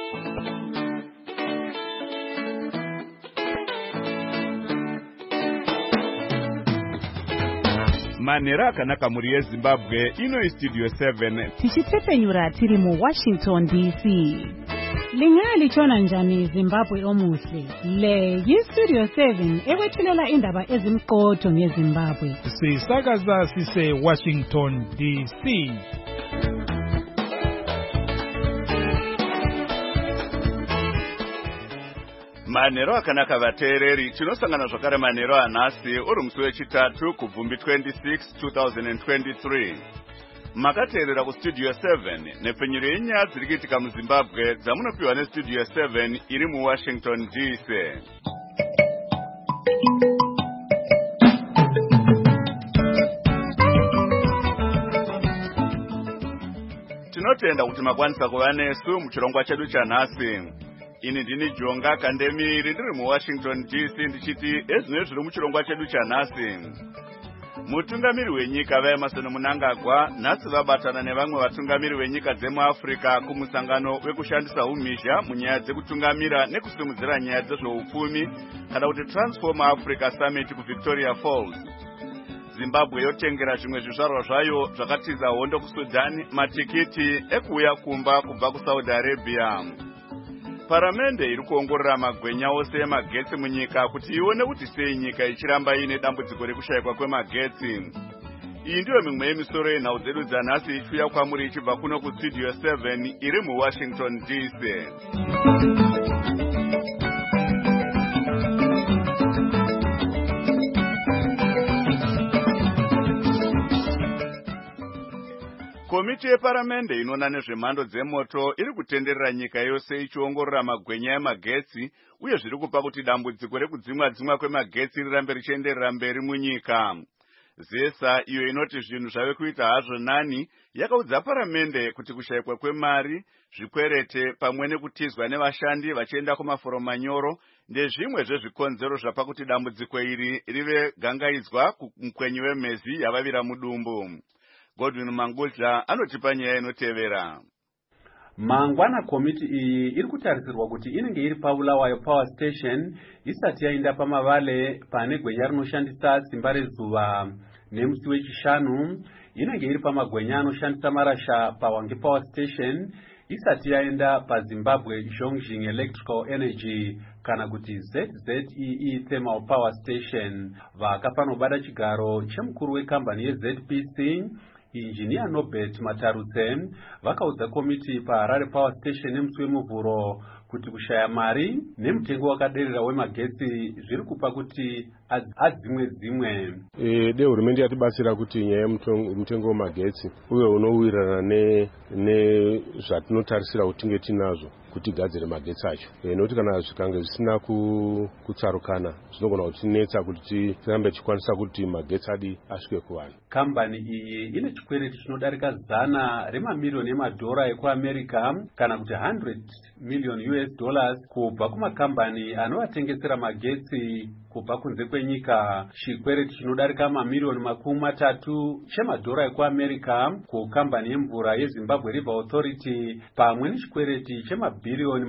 Manera akanaka muri yeZimbabwe ino Studio 7 tichitsepenyura tiri mu Washington DC. Lingali chona njani Zimbabwe omuhle. Le yiStudio 7 ewethulela indaba ezimqotho ngeZimbabwe. Sisakaza sise Washington DC. Manero akanaka vateereri tinosangana zvakare manero anhasi uri musi wechitatu kubvumbi 26 2023. Makateerera kuStudio 7 nepfenyuro yenyaya dziri kuitika muZimbabwe dzamunopiwa neStudio 7 iri muWashington DC. Tinotenda kuti makwanisa kuva nesu muchirongwa chedu chanhasi. Ini ndini Jonga Kandemiri ndiri muWashington DC ndichiti ezvinenge zviri muchirongwa chedu chanhasi. Mutungamiri wenyika vaEmmerson Mnangagwa nhasi vabatana nevamwe vatungamiri venyika dzemuAfrica kumusangano wekushandisa umhizha munyaya dzekutungamira nekusimudzira nyaya dzezveupfumi kana kuti Transform Africa Summit kuVictoria Falls. Zimbabwe yotengera zvimwe zvizvarwa zvayo zvakatiza hondo kuSudan matikiti ekuuya kumba kubva kuSaudi Arabia. Paramende iri kuongorora magwenya ose emagetsi munyika kuti ione kuti sei nyika ichiramba ine dambudziko rekushayikwa kwemagetsi. Iyi ndiyo mimwe yemisoro yenhau dzedu dzanhasi ichiuya kwamuri ichibva kuno kuStudio 7 iri muWashington DC. Komiti yeparamende inoona nezvemhando dzemoto iri kutenderera nyika yose ichiongorora magwenya emagetsi uye zviri kupa kuti dambudziko rekudzimwa kwemagetsi rirambe richienderera mberi munyika. ZESA iyo inoti zvinhu zvave kuita hazvo nani yakaudza paramende kuti kushayikwa kwemari, zvikwerete pamwe nekutizwa nevashandi vachienda kumaforo manyoro ndezvimwe zvezvikonzero zvapa kuti dambudziko iri rive gangaidzwa kumukwenyu wemhezi yavavira mudumbu. Godwin Mangudla anotipa nyaya inotevera. Mangwana komiti iyi iri kutarisirwa kuti inenge iri paBulawayo Power Station isati yaenda pamavale pane gwenya rinoshandisa simba rezuva. Nemusi wechishanu inenge iri pamagwenya anoshandisa marasha paWange Power Station isati yaenda paZimbabwe Zhongxing Electrical Energy kana kuti ZZEE Thermal Power Station. Vakapanobada chigaro chemukuru wekambani yeZPC Engineer Nobert Matarutse vakaudza komiti paHarare Power Station nemusi wemuvhuro kuti kushaya mari nemutengo wakaderera wemagetsi zviri kupa kuti adzimwe. Hurumende yatibatsira kuti nyaya yemutengo wemagetsi uye unowirirana nezvatinotarisira kuti tinge tinazvo kuti gadzire magetsi acho. Nekuti kana zvikange zvisina kutsarukana zvinogona kutinetsa kuti tirambe tichikwanisa kuti magetsi adi asvike kuvanhu. Kambani iyi ine chikwereti chinodarika $100 million ekuAmerica kana kuti $100 million kubva kumakambani anovatengesera magetsi kubva kunze kwenyika. Chikwereti chinodarika $3 million ekuAmerica kukambani yemvura yeZimbabwe River Authority pamwe nechikwereti $10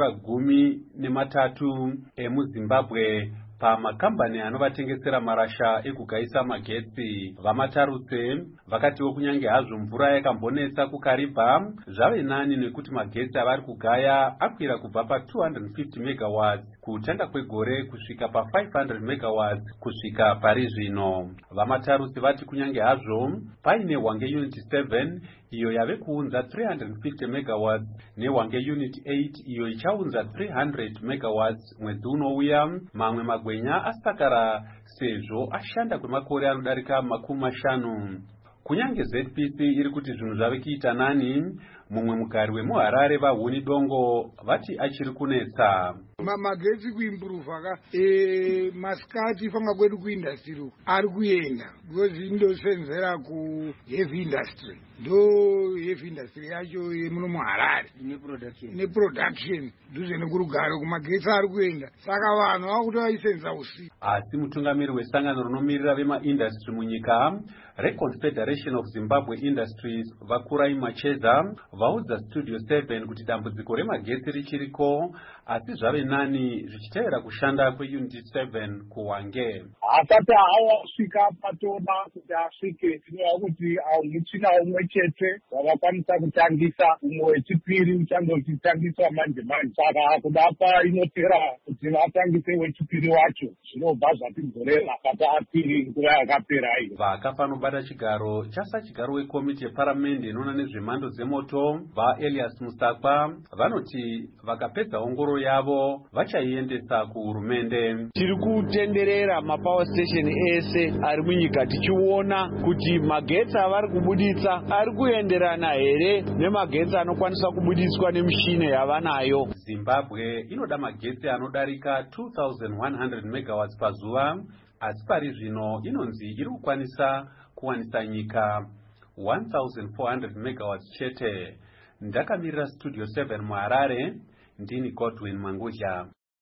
billion emuZimbabwe pamakambani anovatengesera marasha ekugayisa magetsi. Vamatarutse vakatiwo kunyange hazvo mvura yakambonetsa kuKariba zvave nani nekuti magetsi avari kugaya akwira kubva pa250 megawatts kutanga kwegore kusvika pa500 megawatts kusvika pari zvino. Vamatarutse vati kunyange hazvo paine Hwange Unit 7 iyo yave kuunza 350 megawatts neHwange Unit 8 iyo ichaunza 300 megawatts mwedzi unouya, mamwe magwenya asakara sezvo ashanda kwemakore anodarika 50. Kunyange ZPC iri kuti zvinhu zvave kuita nani, mumwe mugari wemuHarare vaHuni Dongo vati achiri kunetsa. magetsi kuimprove masikati fanga kwedu kuindustry ari kuenda because indosenzera kuheavy industry ndo heavy industry yacho muno muHarare neproduction nduze nekurugare kumagetsi ari kuenda saka vanhu vakuti vaisenza usiku. Asi mutungamiri wesangano rinomirira vemaindustry munyika reConfederation of Zimbabwe Industries Vakurai Macheza vaudza Studio 7 kuti dambudziko remagetsi richiriko asi zvave nani zvichitevera kushanda kweUnit 7 kuHwange. Asati awasvika patoma kuti asvike tinova kuti muchina umwe chete wakakwanisa kutangisa umwe wechipiri uchangotitangiswa manje manje saka kudapa inotera kuti vatangise wechipiri wacho zvinobva zvatidhorera kati apiri nguva yakapera iyo. Vakafa vanobata chigaro chigaro wekomiti yeparamende inoona nezvemhando dzemoto vaElias Musakwa vanoti vakapedza ongoro yavo vachaiendesa kuhurumende. Tiri kutenderera mapower station ese ari munyika tichiona kuti magetsi avari kubuditsa ari kuenderana here nemagetsi anokwanisa kubuditswa nemishini yavanayo. Zimbabwe inoda magetsi anodarika 2100 megawatts pazuva asi pari zvino inonzi iri kukwanisa kuwanisa nyika 1400 megawatts chete. Ndakamirira Studio 7 muHarare, ndini Godwin Mangudya.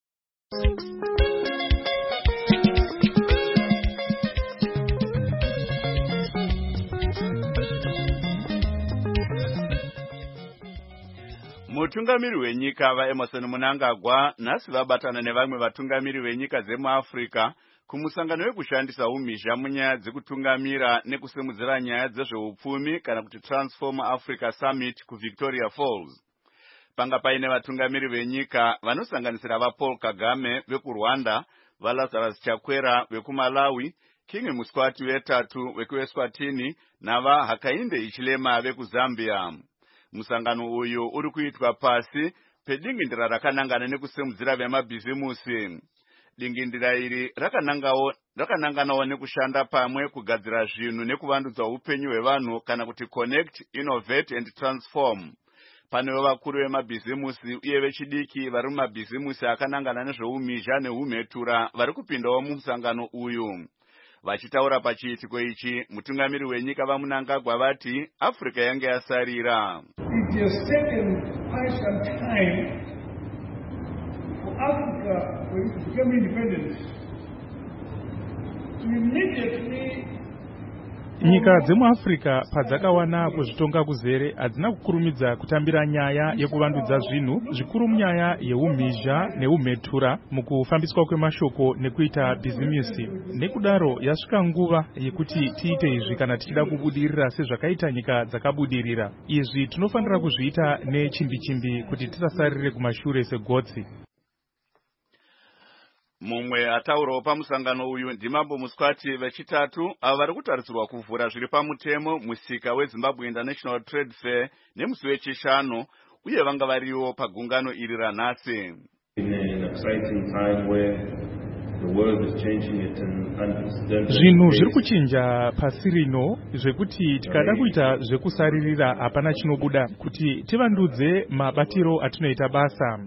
Mutungamiri wenyika vaEmerson Mnangagwa nhasi vabatana nevamwe vatungamiri venyika zemuAfrica kumusangano wekushandisa umhizha munyaya dzekutungamira nekusimudzira nyaya dzezveupfumi kana kuti Transform Africa Summit kuVictoria Falls. Panga paine vatungamiri venyika vanosanganisira vaPaul Kagame vekuRwanda, vaLazarus Chakwera vekuMalawi, King Muswati weTatu vekuEswatini navaHakainde Hichilema vekuZambia. Musangano uyu uri kuitwa pasi pedingindira rakanangana nekusimudzira vemabhizimusi. Dingindira iri rakananganawo nekushanda pamwe kugadzira zvinhu nekuvandudza upenyu hwevanhu kana kuti Connect, Innovate and Transform. Panewo vakuru vemabhizimusi uye vechidiki vari mumabhizimusi akanangana nezveumhizha neumhetura vari kupindawo mumusangano uyu. Vachitaura pachiitiko ichi, mutungamiri wenyika vaMnangagwa vati Africa yange yasarira. It has taken quite some time for Africa, when it became independent, to immediately Nyika dzemuAfrica padzakawana kuzvitonga kuzere hadzina kukurumidza kutambira nyaya yekuvandudza zvinhu zvikuru munyaya yeumhizha neumhetura mukufambiswa kwemashoko nekuita bhizimisi. Nekudaro yasvika nguva yekuti tiite izvi kana tichida kubudirira sezvakaita nyika dzakabudirira. Izvi tinofanira kuzviita nechimbi-chimbi kuti tisasarire kumashure segotsi. Mumwe ataurawo pamusangano uyu ndimambo Muswati vechitatu avo vari kutarisirwa kuvhura zviri pamutemo musika weZimbabwe International Trade Fair nemusi wechishanu uye vanga variwo pagungano iri ranhasi. Zvinhu zviri kuchinja pasi rino zvekuti tikada kuita zvekusaririra hapana chinobuda kuti tivandudze mabatiro atinoita basa.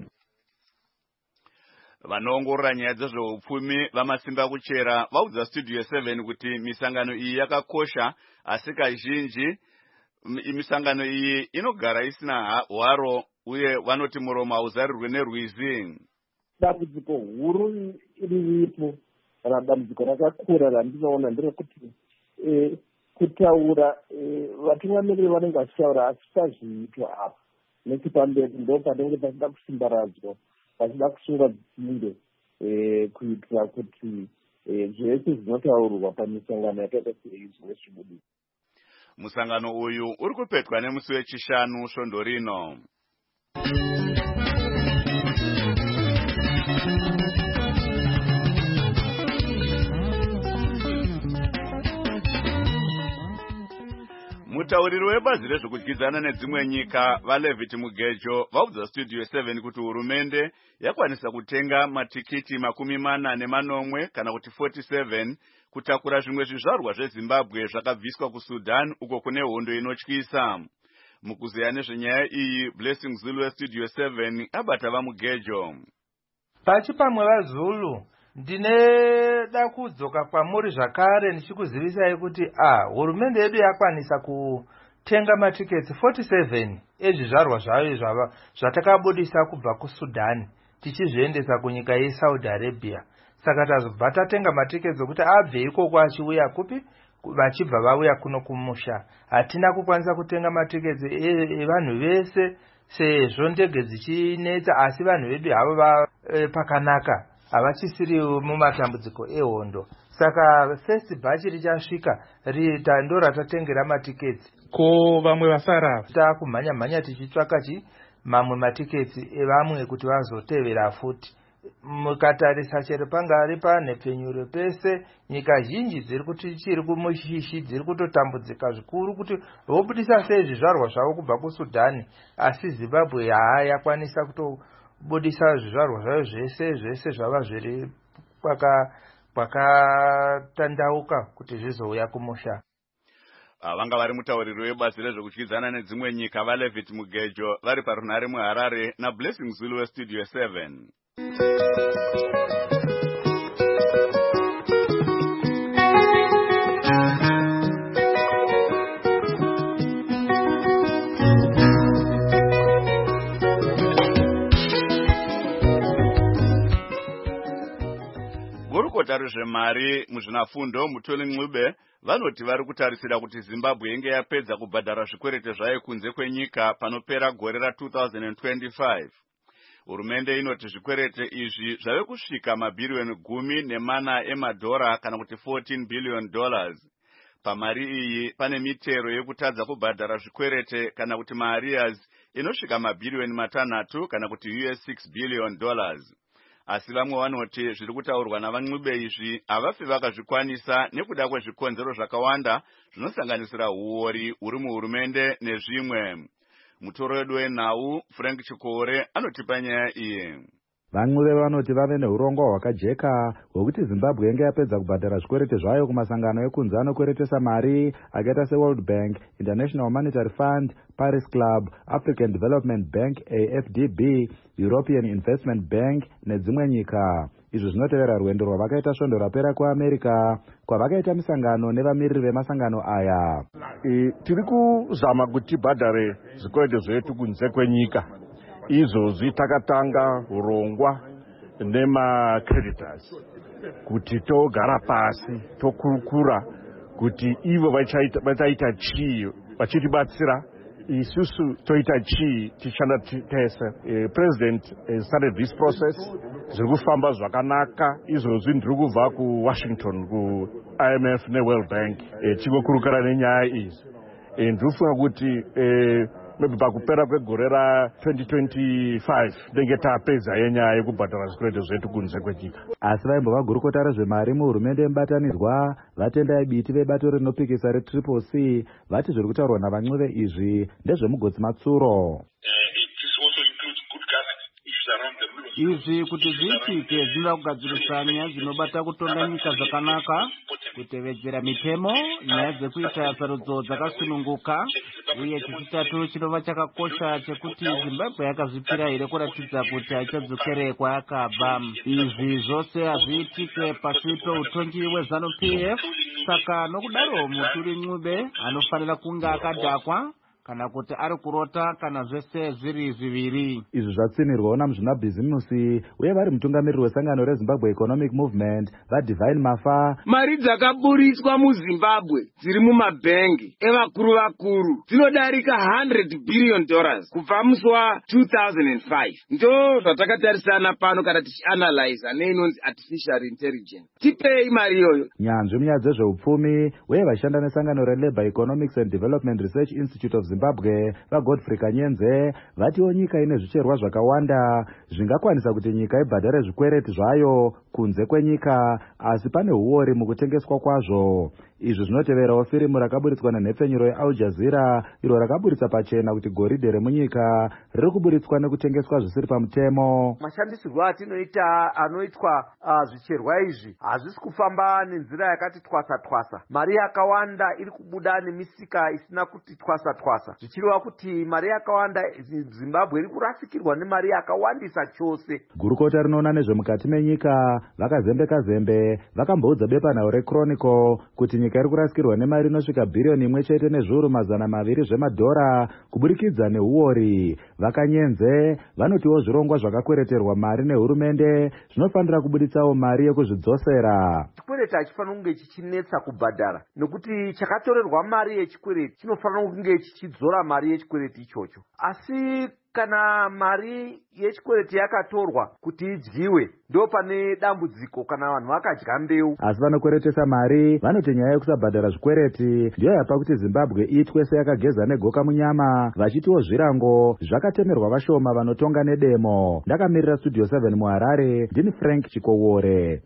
Vanoongorora nyaya dzezveupfumi vamasimba kuchera vaudza Studio 7 kuti misangano iyi yakakosha asi kazhinji misangano iyi inogara isina hwaro uye vanoti muromo hauzarirwe nerwizi. Dambudziko huru riripo kana dambudziko rakakura randinoona nderekuti kutaura vatungamiriri vanenge vachitaura asisazviitwa apa nechipamberi ndo panenge pachida kusimbaradzwa vachida kusunga dzinde kuitira kuti zvese zvinotaurwa pamisangano yakaita seizwe zvibudisa. Musangano uyu uri kupetwa nemusi wechishanu svondo rino. Mutauriri webazi rezvekudyidzana nedzimwe nyika vaLevit Mugejo vaudza Studio 7 kuti hurumende yakwanisa kutenga matikiti 40 kana kuti 47 kutakura zvimwe zvizvarwa zveZimbabwe zvakabviswa kuSudan uko kune hondo inotyisa. Mukuzeya nezvenyaya iyi, Blessing Zulu weStudio 7 abata vaMugejo. Pachipamwe vaZulu ndineda kudzoka kwamuri zvakare ndichikuzivisai kuti hurumende yedu yakwanisa kutenga matiketi 47 ezvizvarwa zvayo zvatakabudisa kubva kuSudan tichizviendesa kunyika yeSaudi Arabia. Saka tazobva tatenga matiketi okuti abve ikoko achiuya kupi vachibva vauya kuno kumusha. Hatina kukwanisa kutenga matiketi evanhu vese sezvo ndege dzichinetsa, asi vanhu vedu havo pakanaka havachisiri mumatambudziko ehondo. Saka first batch richasvika ndo ratatengera matiketi. Ko vamwe vasara takumhanya tichitsvaka mamwe matiketi evamwe kuti vazotevera futi. Mukatarisa chero pangari panhepfenyuro pese nyika zhinji chiri kumushishi dziri kutotambudzika zvikuru kuti vobudisa sei zvizvarwa zvavo kubva kuSudani, asi Zimbabwe yakwanisa kutobudisa zvizvarwa zvayo zvese zvava zviri kwakatandauka kuti zvizouya kumusha. Vanga vari mutauriri webazi rezvekudyidzana nedzimwe nyika vaLevit Mugejo vari parunhare muHarare naBlessing Zulu weStudio 7. Gurukota rezvemari muzvinafundo Mutoli Ncube vanoti vari kutarisira kuti Zimbabwe inge yapedza kubhadhara zvikwerete zvayo kunze kwenyika panopera gore ra2025. Hurumende inoti zvikwerete izvi zvave kusvika mabhiriyoni 14 emadhora kana kuti $14 billion. Pamari iyi pane mitero yekutadza kubhadhara zvikwerete kana kuti maarrears inosvika mabhiriyoni 6 kana kuti $6 billion. Asi vamwe vanoti zviri kutaurwa navaNcube izvi havafi vakazvikwanisa nekuda kwezvikonzero zvakawanda zvinosanganisira uori huri muhurumende nezvimwe. Mutoro wedu wenhau Frank Chikore anotipa nyaya iyi. VaNcube vanoti vave neurongwa hwakajeka hwekuti Zimbabwe inge yapedza kubhadhara zvikwerete zvayo kumasangano ekunze anokweretesa mari akaita seWorld Bank, International Monetary Fund, Paris Club, African Development Bank AFDB, European Investment Bank nedzimwe nyika. Izvo zvinotevera rwendo rwavakaita svondo rapera kuAmerica kwavakaita misangano nevamiriri vemasangano aya. Tiri kuzama kuti tibhadhare zvikwerete zvetu kunze kwenyika. Izvozvi takatanga urongwa nema-creditors kuti togara pasi tokurukura kuti ivo vachaita chii vachitibatsira, isusu toita chii tichanda tese. President started this process, zviri kufamba zvakanaka. Izvozvi ndiri kubva kuWashington kuIMF neWorld Bank tingokurukura nenyaya idzi. Ndinofunga kuti maybe pakupera kwegore ra2025 ndenge tapedza yenyaya yekubhadhara zvikwerete zvetu kunze kwenyika. Asi vaimbova gurukota rezvemari muhurumende yemubatanidzwa vatendai biti vebato rinopikisa reCCC vati zviri kutaurwa navaNcube izvi ndezvemugodzi matsuro. Izvi kuti zviitike zvinoda kugadzirisa nyaya dzinobata kutonga nyika zvakanaka, kutevedzera mitemo, nyaya dzekuita sarudzo dzakasununguka, uye chechitatu chinova chakakosha chekuti Zimbabwe yakazvipira here kuratidza kuti haichadzokere kwayakabva. Izvi zvose hazviitike pasi peutongi weZANU-PF. Saka nokudaro Mutoli Ncube anofanira kunge akadhakwa kana kuti ari kurota kana zvese zviri zviviri. Izvi zvatsimirwawo namuzvinabhizimusi uye vari mutungamiriri wesangano reZimbabwe Economic Movement vaDivine Mafa. Mari dzakaburiswa muZimbabwe dziri mumabhengi evakuru vakuru dzinodarika $100 billion kubva musi wa2005. Ndo zvatakatarisana pano kana tichianalyza neinonzi artificial intelligence. Tipei mari iyoyo. Nyanzvi munyaya dzezveupfumi uye vashanda nesangano reLabour Economics and Development Research Institute of Zimbabwe vaGodfrey Kanyenze vatiwo nyika ine zvicherwa zvakawanda zvingakwanisa kuti nyika ibhadhare zvikwereti zvayo kunze kwenyika, asi pane huori mukutengeswa kwazvo. izvi zvinoteverawo firimu rakaburitswa nenhepfenyuro yeAl Jazeera iro rakaburitsa pachena kuti goridhe remunyika riri kuburitswa nekutengeswa zvisiri pamutemo. Mashandisirwo atinoita anoitwa zvicherwa izvi hazvisi kufamba nenzira yakati twasa-twasa. Mari yakawanda iri kubuda nemisika isina kuti twasa-twasa, zvichireva kuti mari yakawanda Zimbabwe iri kurasikirwa nemari yakawandisa chose. Gurukota rinoona nezvemukati menyika vakazembe vakamboudza bepanhau reChronicle kuti nyika iri kurasikirwa nemari inosvika bhiriyoni 1.2 zvemadhora kuburikidza neuori. Vakanyenze vanotiwo zvirongwa zvakakwereterwa mari nehurumende zvinofanira kubuditsawo mari yekuzvidzosera. Chikwereti hachifanira kunge chichinetsa kubhadhara nekuti chakatorerwa mari yechikwereti chinofanira kunge chichidzora mari yechikwereti ichocho. Asi kana mari yechikwereti yakatorwa kuti idyiwe ndo pane dambudziko kana vanhu vakadya mbeu. Asi vanokweretesa mari vanoti nyaya yekusabhadhara zvikwereti ndiyo yapa kuti Zimbabwe itwe seyakageza negoka munyama, vachitiwo zvirango zvakatemerwa vashoma vanotonga nedemo. Ndakamirira Studio 7 muHarare, ndini Frank Chikowore.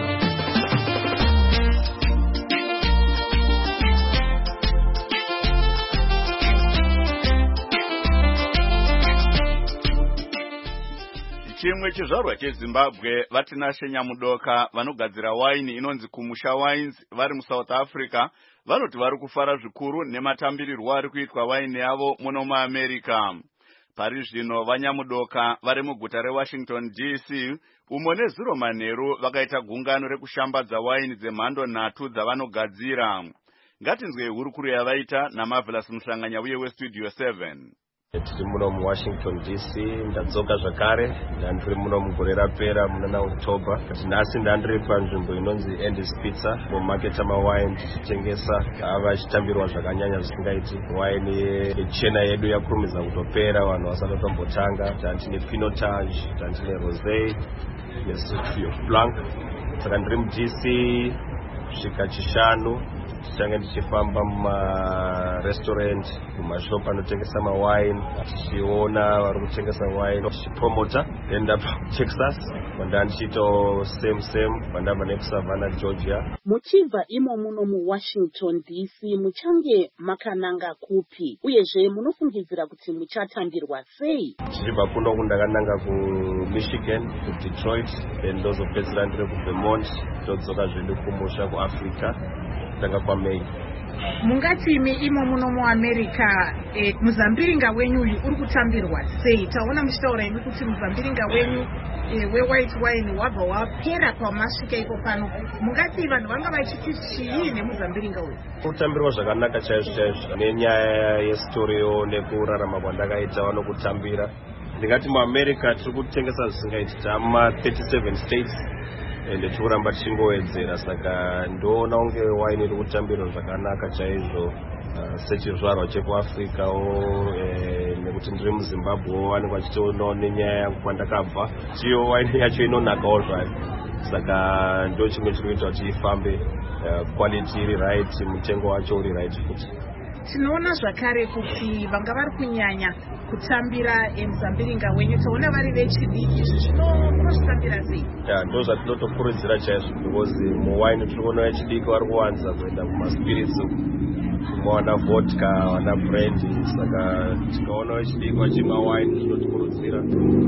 Chimwe chizvarwa cheZimbabwe vatinashe Nyamudoka vanogadzira waini inonzi Kumusha Wines vari muSouth Africa vanoti vari kufara zvikuru nematambirirwo ari kuitwa waini yavo muno muAmerica. Pari zvino vaNyamudoka vari muguta reWashington DC umo nezuro manheru vakaita gungano rekushambadza waini dzemhando 3 dzavanogadzira. Ngatinzwe hurukuru yavaita naMarvelous Musanganya uye weStudio 7. Tiri muno muWashington DC, ndadzoka zvakare, ndandiri muno mugore rapera muna October. Nhasi ndandiri panzvimbo inonzi Andy's Pizza, mumaketa mawine tichitengesa ava chitambirwa zvakanyanya zvisingaiti. Waini yechena yedu yakurumidza kutopera, vanhu vasatotombotanga. Tine Pinotage, tine Rosé, neSauvignon Blanc. Saka ndiri muDC kusvika chishanu. Tichanga tichifamba mumarestaurant, mumashop anotengesa mawine, tichiona vari kutengesa wine, tichipromota. Ndabva kuTexas, ndandichitawo same pandabva nekuSavannah, Georgia. Muchibva imo muno muWashington DC muchange makananga kupi uyezve munofungidzira kuti muchatambirwa sei? Tichibva kuno kundakananga kuMichigan, kuDetroit, ndozopedzisira ndiri kuVermont, todzoka zvedu kumusha kuAfrica tanga kwaMei. Mungati imo muno muAmerica muzambiringa wenyu uyu uri kutambirwa sei? Taona muchitaura imi kuti muzambiringa wenyu we-white wine wabva wapera pamasvika ipo pano. Mungati vanhu vanga vachiti chii nemuzambiringa uyu? Kutambirwa zvakanaka chaizvo nenyaya yesitoriyo nekurarama kwandakaita vanokutambira. Ndingati muAmerica tiri kutengesa zvisingaiti tama 37 states. Ende tikuramba tichingowedzera, saka ndoona unge waini iri kutambirwa zvakanaka chaizvo sechizvarwa chekuAfricawo, nekuti ndiri muZimbabwe vanenge vachitoonawo nenyaya yangu kwandakabva. Chiyo waini yacho inonakawo zvayo, saka ndo chimwe chiri kuita kuti ifambe, quality iri right, mutengo wacho uri right futi. Tinoona zvakare kuti vanga vari kunyanya kutambira muzambiringa wenyu, taona vari vechidiki, zvinozvitambira sei? Ndo zvatinotokurudzira chaizvo, because muwaini tiri kuona vechidiki vari kuwanza kuenda kumaspirits, wana vodka, wana brandy, saka tikaona vechidiki vachimwa waini tinotikurudzira,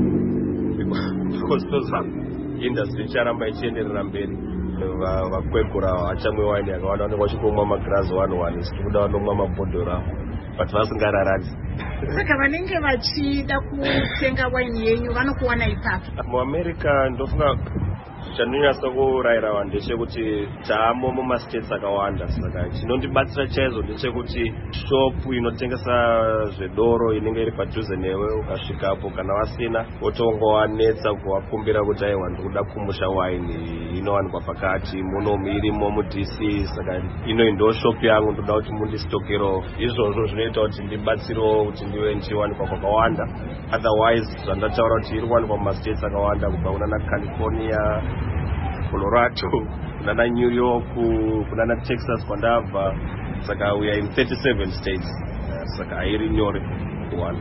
because toza industry icharamba ichienderera mberi. Vakwegura vachamwe waini yakawanda vanenge vachingomwa magirazi 1 tiri kuda vanomwa mabhodhoro avo, but vasingararadzi. Saka vanenge vachida kutenga waini yenyu vanokuwana ipapo? MuAmerica ndofunga chanonyasa kurayira vanhu ndechekuti taamo mumastates akawanda, saka chinondibatsira chaizvo ndechekuti shopu inotengesa zvedoro inenge iri padhuze newe, ukasvikapo kana vasina wotongovanetsa kuvakumbira kuti aiwa ndikuda kumusha waini inowanikwa pakati muno irimo muDC, saka ino ndo shopu yangu ndoda kuti mundistokero. Izvozvo zvinoita kuti ndibatsirewo kuti ndive ndichiwanikwa kwakawanda. Otherwise zvandataura kuti iri kuwanikwa mumastates akawanda, kubva kunana California, Colorado, kunana New York, kunana Texas kwandabva, saka we are in 37 states, saka hairi nyore kuwana.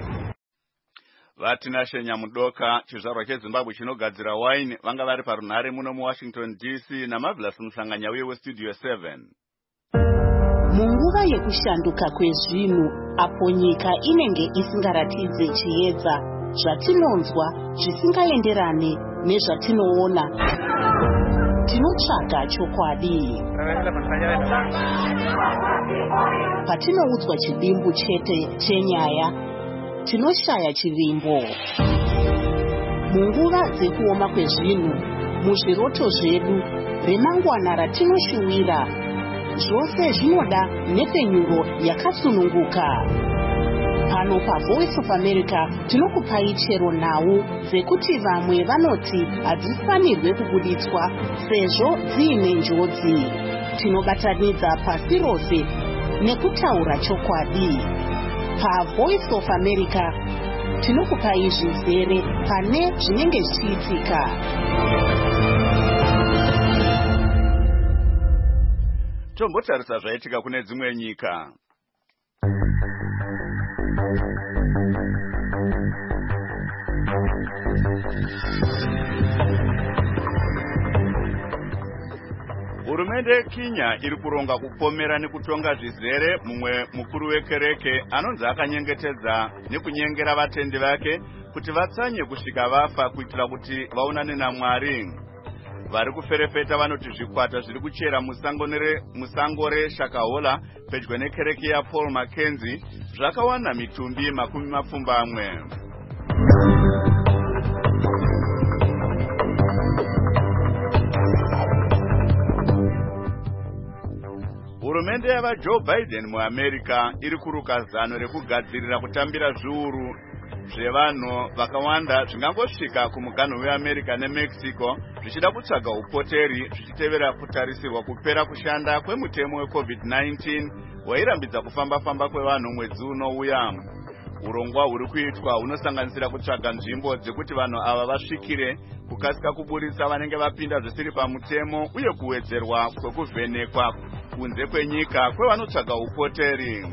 Vatinashe Nyamudoka, chizvarwa cheZimbabwe chinogadzira wine, vanga vari parunhare muno muWashington DC naMarvelous Musanganya uye weStudio 7. munguva yekushanduka kwezvinhu apo nyika inenge isingaratidze chiedza zvatinonzwa zvisingaenderane nezvatinoona, tinotsvaga chokwadi. Patinoudzwa chidimbu chete chenyaya, tinoshaya chivimbo. Munguva dzekuoma kwezvinhu, muzviroto zvedu, remangwana ratinoshuwira, zvose zvinoda nepenyuro yakasununguka. Pano paVoice of America tinokupai chero nhau dzekuti vamwe vanoti hadzifanirwe kubuditswa sezvo dziine njodzi. Tinobatanidza pasi rose nekutaura chokwadi. PaVoice of America tinokupai zvizere pane zvinenge zvichiitika. Tombotarisa zvaitika kune dzimwe nyika. Hurumende yeKenya iri kuronga kupomera nekutonga zvizere mumwe mukuru wekereke anonzi akanyengetedza nekunyengera vatendi vake kuti vatsanye kusvika vafa kuitira kuti vaonane naMwari. Vari kuferefeta vanoti zvikwata zviri kuchera musango reShakahola pedyo nekereke yaPaul Mackenzie zvakawana mitumbi 20. Hurumende yavaJoe Biden muAmerica iri kuruka zano rekugadzirira kutambira zviuru zvevanhu vakawanda zvingangosvika kumuganhu weAmerica neMexico zvichida kutsvaga upoteri zvichitevera kutarisirwa kupera kushanda kwemutemo weCovid-19 wairambidza kufamba kwevanhu mwedzi unouya. Urongwa huri kuitwa hunosanganisira kutsvaga nzvimbo dzekuti vanhu ava vasvikire, kukasika kuburitsa vanenge vapinda zvisiri pamutemo uye kuwedzerwa kwekuvhenekwa kunze kwenyika kwevanotsvaga upoteri.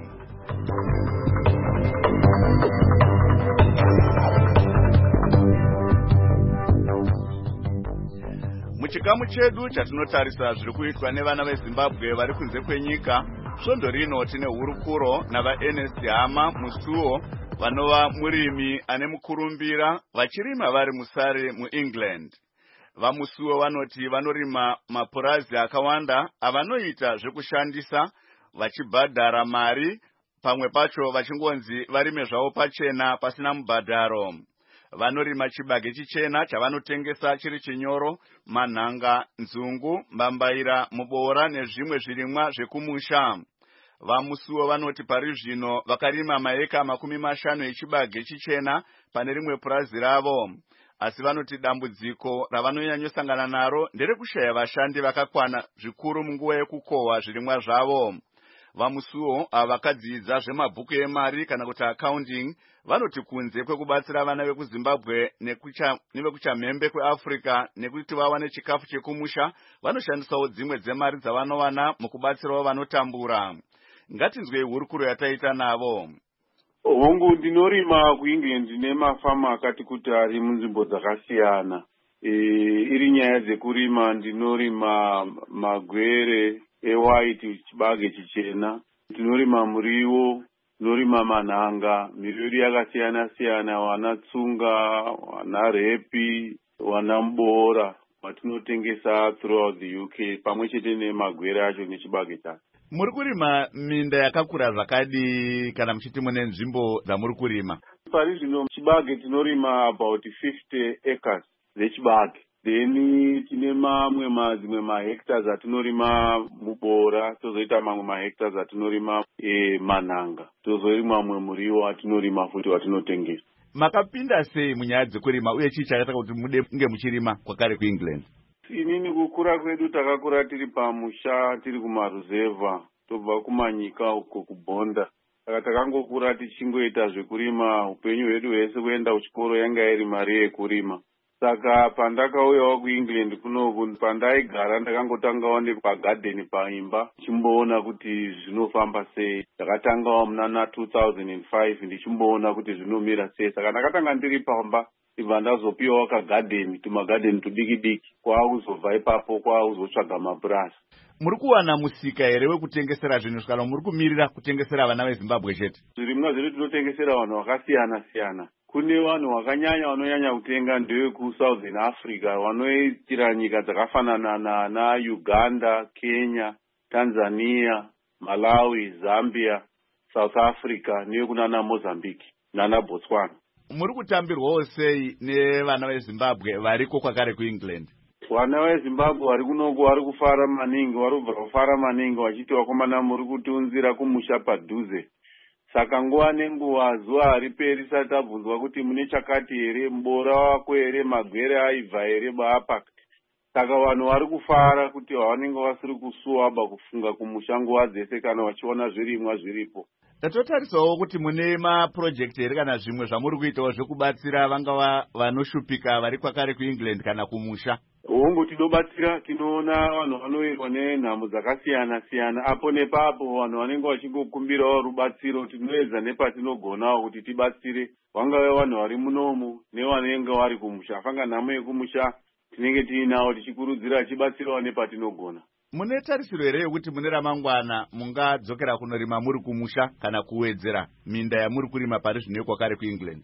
Muchikamu chedu chatinotarisa zviri kuitwa nevana veZimbabwe vari kunze kwenyika, svondo rino tine hurukuro navaErnest Hama Musuo vanova murimi ane mukurumbira vachirima vari muSurrey muEngland. VaMusuo vanoti vanorima mapurazi akawanda avanoita zvekushandisa vachibhadhara mari, pamwe pacho vachingonzi varime zvavo pachena pasina mubhadharo. Vanorima chibage chichena chavanotengesa chiri chinyoro, manhanga, nzungu, mbambaira, muboora nezvimwe zvirimwa zvekumusha. VaMusuo vanoti pari zvino vakarima maeka 50 echibage chichena pane rimwe purazi ravo. Asi vanoti dambudziko ravanonyanyosangana naro nderekushaya vashandi vakakwana zvikuru munguva yekukohwa zvirimwa zvavo. VaMusuo ava vakadzidza zvemabhuku emari kana kuti accounting vanoti kunze kwekubatsira vana vekuZimbabwe nevekuchamhembe kweAfrica nekuti vawane chikafu chekumusha, vanoshandisawo dzimwe dzemari dzavanowana mukubatsirawo vanotambura. Ngatinzwei hurukuro yataita navo. Hongu ndinorima kuEngland nemafama akati kuti ari munzvimbo dzakasiyana. Iri nyaya dzekurima ndinorima magwere ewhite chibage chichena, tinorima muriwo, tinorima manhanga, miriwo yakasiyana siyana, wana tsunga, wana repi, wana muboora watinotengesa throughout the UK pamwe chete nemagwere acho nechibage chake. Muri kurima minda yakakura zvakadi kana muchiti mune nzvimbo dzamuri kurima? Pari zvino chibage tinorima about 50 acres dzechibage. Then tine dzimwe mahectares atinorima muboora, tozoita mamwe mahectares atinorima manhanga, tozoima mamwe muriwo atinorima futi watinotengesa. Makapinda sei munyaya dzekurima uye chii chakaita kuti munge muchirima kwakare kuEngland? Inini kukura kwedu takakura tiri pamusha, tiri kumaruzevha, tobva kumanyika uko kubhonda. Saka takangokura tichingoita zvekurima upenyu hwedu hwese, kuenda kuchikoro yanga iri mari yekurima. Saka pandakauyawo kuEngland kunoku, pandaigara ndakangotangawo nepagadheni paimba ndichimboona kuti zvinofamba sei. Ndakatangawo muna 2005 ndichimboona kuti zvinomira sei. Saka ndakatanga ndiri pamba ibva ndazopiwawo kagadheni, tumagadheni tudiki diki, kwaakuzobva ipapo kwaakuzotsvaga mapurasi. muri kuwana musika here wekutengesera zvinhu kana muri kumirira kutengesera vana vezimbabwe chete? Zvirimwa zvedu tinotengesera vanhu vakasiyana siyana. Kune vanhu vakanyanya vanonyanya kutenga ndevekuSouthern Africa vanoitira nyika dzakafanana naUganda, Kenya, Tanzania, Malawi, Zambia, South Africa nekunana Mozambique nana Botswana. Muri kutambirwawo sei nevana vezimbabwe variko kwakare kuEngland? Vana vezimbabwe vari kunoko vari kufara maningi, vari kubva kufara maningi vachiti vakomana muri kutiunzira kumusha padhuze. Saka nguva nenguva zuva hariperi risati tabvunzwa kuti mune chakati here, mubora wako here, magwere aibva here baapakti. Saka vanhu vari kufara kuti vanenge vasiri kusuwaba kufunga kumusha nguva dzese kana vachiona zvirimwa zviripo. Tatotarisawo kuti mune mapurojekti here kana zvimwe zvamuri kuitawo zvekubatsira vangava vanoshupika vari kwakare kuEngland kana kumusha? Hongu tinobatsira, tinoona vanhu vanoirwa nenhamo dzakasiyana siyana apo nepapo, vanhu vanenge vachingokumbirawo rubatsiro. Tinoedza nepatinogonawo kuti tibatsire vangave vanhu vari munomu nevanenge vari kumusha. Fanga nhamo yekumusha tinenge tiinawo tichikurudzira tichibatsirawo nepatinogona. Mune tarisiro here yekuti mune ramangwana mungadzokera kunorima muri kumusha kana kuwedzera minda yamuri kurima pari zvino kwakare kuEngland?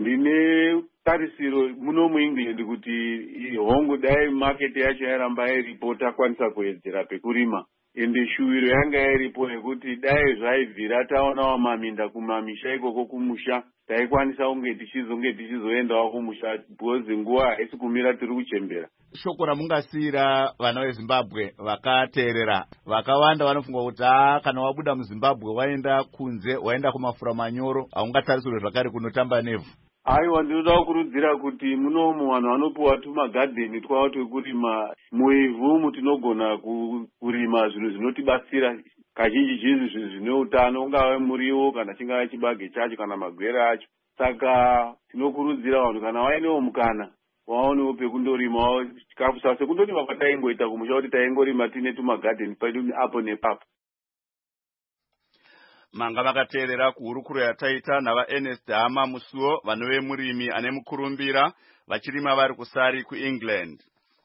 Ndine tarisiro muno muEngland kuti hongu dai market yacho yaramba iripo takwanisa kuwedzera pekurima. Ende shuwiro yanga iripo yekuti dai zvaibvira taonawo maminda kumamisha ikoko kumusha, taikwanisa kunge tichizoendawo kumusha because nguva haisi kumira tiri kuchembera. Shoko ramungasiyira vana veZimbabwe vakateerera vakawanda vanofunga kuti kana wabuda muZimbabwe waenda kunze, waenda kumafura manyoro, haungatarisirwe zvakare kunotamba nevhu. Aiwa, ndinoda kukurudzira kuti munomu vanhu vanopiwa tumagadheni twavo twekurima muivhu mutinogona kurima zvinhu zvinotibatsira kazhinji zhinji zvinhu zvine utano, ungave muriwo kana chingave chibage chacho kana magwere acho. Saka tinokurudzira vanhu kana vainewo mukana waonewo pekundorimawo chikafu chavo sekundoti vapataingoita kumusha kuti taingorima tine tumagadheni pedu apo nepapo. Manga vakateerera kuhurukuro yataita navaErnest Hama Musuo, vanove murimi ane mukurumbira vachirima vari kusari kuEngland.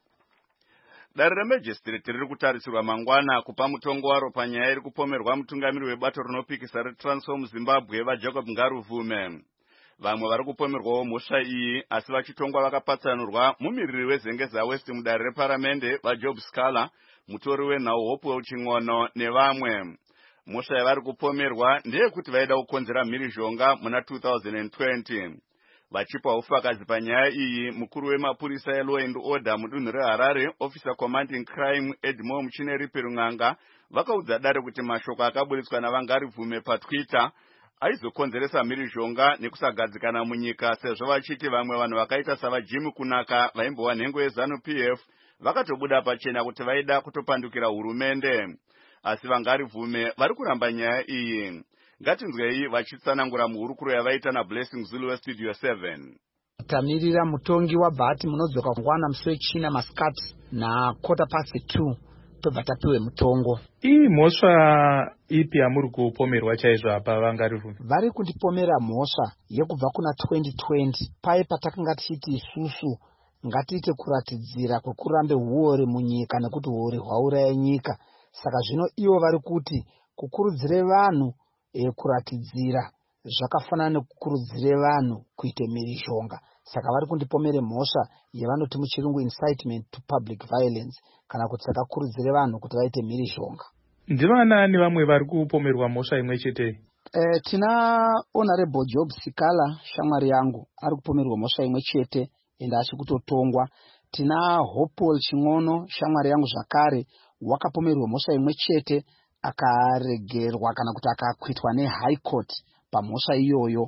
Dare reMajistrate riri kutarisirwa mangwana kupa mutongo waro panyaya iri kupomerwa mutungamiri webato rinopikisa reTransform Zimbabwe vaJacob Ngaruvume. Vamwe vari kupomerwawo mhosva iyi asi vachitongwa vakapatsanurwa mumiriri weZengeza West mudare reparamende vaJob Scala, mutori wenhau Hopewell Ching'ono nevamwe. Mhosva yavari kupomerwa ndeyekuti vaida kukonzera mhirizhonga muna 2020. Vachipa ufakazi panyaya iyi, mukuru wemapurisa eLaw and Order mudunhu reHarare, Officer Commanding Crime Edmore Muchineripe Runganga, vakaudza dare kuti mashoko akaburitswa naVangarivume paTwitter aizokonzeresa mhirizhonga nekusagadzikana munyika, sezvo vachiti vamwe vanhu vakaita savaJimmy Kunaka vaimbowa nhengo yeZanu-PF vakatobuda pachena kuti vaida kutopandukira hurumende. Asi Vangarivume vari kuramba nyaya iyi. Ngatinzwei vachitsanangura muhurukuro yavaita naBlessing Zulu weStudio 7. Tamirira mutongi wabhati munodzoka kungwana musi wechina masikati na 2:15 tobva tapiwe mutongo. Iyi mhosva ipi yamuri kupomerwa chaizvo apa Vangarivume? Vari kundipomera mhosva yekubva kuna 2020 pai patakanga tichiti isusu ngatiite kuratidzira kwekurambe huore munyika nekuti huore hwauraya nyika. Saka zvino ivo vari kuti kukurudzire vanhu kuratidzira zvakafanana nekukurudzire vanhu kuite mhirizhonga. Saka vari kundipomere mhosva yavanoti muchirungu incitement to public violence, kana kuti sakakurudzire vanhu kuti vaite mhirizhonga. Ndivanaani vamwe vari kupomerwa mhosva imwe chete? Tina Honorable Job Scala, shamwari yangu, ari kupomerwa mhosva imwe chete ende achikutotongwa. Tina Hopewell Ching'ono, shamwari yangu zvakare, wakapomerwa mhosva imwe chete akaregerwa kana kuti akakwitwa neHigh Court pamhosva iyoyo.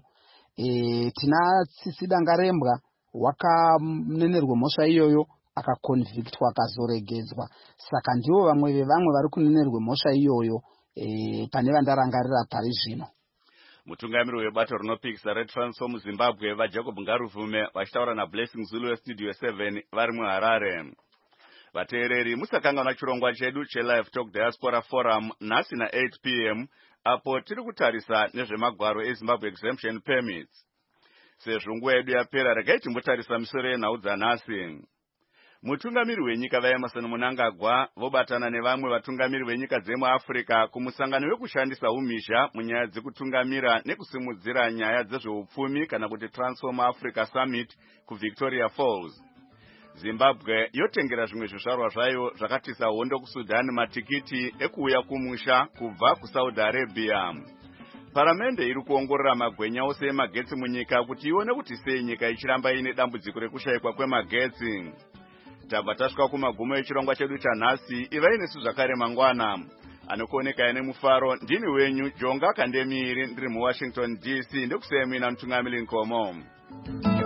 Tina Tsitsi Dangarembwa wakanenerwa mhosva iyoyo akakonviktwa akazoregedzwa. Saka ndivo vamwe vevamwe vari kunenerwa mhosva iyoyo pane vandarangarira pari zvino. Mutungamiri webato rinopikisa reTransform Zimbabwe vaJacob Ngaruvume vachitaura naBlessing Zulu weStudio 7 vari muHarare. Vateereri, musakanganwa chirongwa chedu cheLive Talk Diaspora Forum nhasi na 8 p.m. apo tiri kutarisa nezvemagwaro eZimbabwe Exemption Permits. Sezvo nguva yedu yapera, regai timbotarisa misoro yenhau dzanhasi. mutungamiri wenyika vaEmerson Mnangagwa vobatana nevamwe vatungamiri venyika dzemuAfrica kumusangano wekushandisa umhizha munyaya dzekutungamira nekusimudzira nyaya dzezveupfumi kana kuti Transform Africa Summit kuVictoria Falls. Zimbabwe yotengera zvimwe zvizvarwa zvayo zvakatisa hondo kuSudan matikiti ekuuya kumusha kubva kuSaudi Arabia. Paramende iri kuongorora magwenya ose emagetsi munyika kuti ione kuti sei nyika ichiramba ine dambudziko rekushayikwa kwemagetsi. Tabva tasvika kumagumo echirongwa chedu chanhasi. Ivai nesu zvakare mangwana. Anokuoneka ine mufaro ndini wenyu Jonga Kandemiri ndiri muWashington DC ndokusemi na Mtungamili Nkomo.